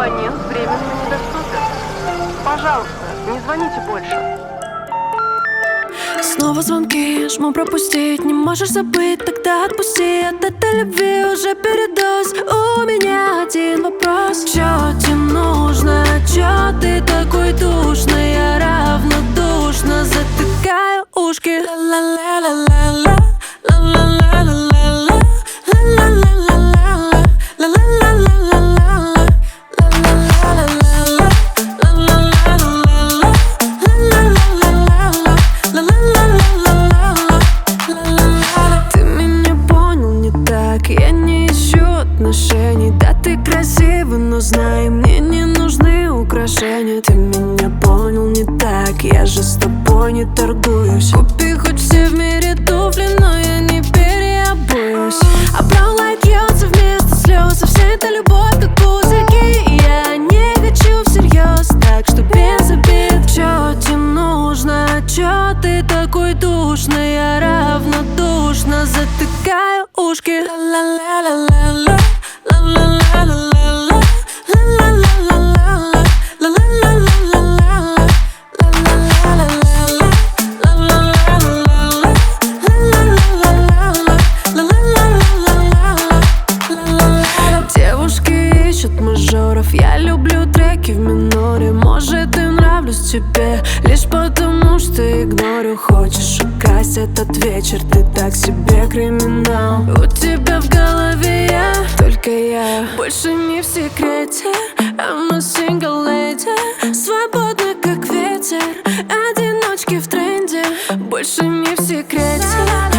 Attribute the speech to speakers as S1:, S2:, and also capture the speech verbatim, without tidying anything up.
S1: Абонент временно недоступен. Пожалуйста, не звоните больше.
S2: Снова звонки, жму пропустить. Не можешь забыть, тогда отпусти. От этой любви уже передоз. У меня один вопрос: чё тебе нужно? Чё ты такой душный? Я равнодушно затыкаю ушки. Ла-ла-ла-ла-ла-ла, ла-ла-ла-ла-ла-ла, ла-ла-ла-ла-ла-ла, ла-ла-ла-ла-ла-ла, ла-ла-ла-ла-ла-ла, ла-ла-ла-ла-ла. Ты меня понял не так, я не ищу отношений. Да, ты красивый, но знай, мне не нужны украшения. Ты меня понял не так, я же с тобой не торгуюсь. Купи хоть все в мире туфли, но я не переобуюсь. А brown light льется вместо слез, а вся эта любовь как пузырьки. И я не хочу всерьез, так что без обид. Чё тебе нужно? Чё ты такой душный? Я равнодушно затыкаю ушки. Ла-ла-ла-ла-ла-ла, ла-ла-ла-ла-ла-ла, ла-ла-ла-ла-ла-ла, ла-ла-ла-ла-ла-ла, ла-ла-ла-ла-ла-ла, ла-ла-ла-ла-ла-ла-ла-ла-ла-ла-ла. Девушки ищут мажоров, я люблю треки в миноре. Может, и нравлюсь тебе лишь потому, что игнорю. Хочешь украсть этот вечер, ты так себе криминал. У тебя в голове я, только я, больше не в секрете. I'm a single lady, свободна как ветер, одиночки в тренде, больше не в секрете.